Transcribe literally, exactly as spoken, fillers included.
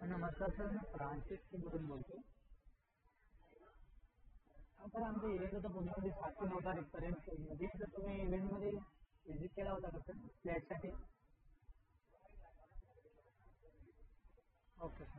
नमस्कार सर, मी फ्रान्सिस बोलून बोलतो. सर आमचा इव्हेंट होता पुण्यामध्ये सात ते नऊ तारीखपर्यंत मध्ये, तर तुम्ही इव्हेंटमध्ये विजिट केला होता का सर फ्लॅटसाठी? Okay sir.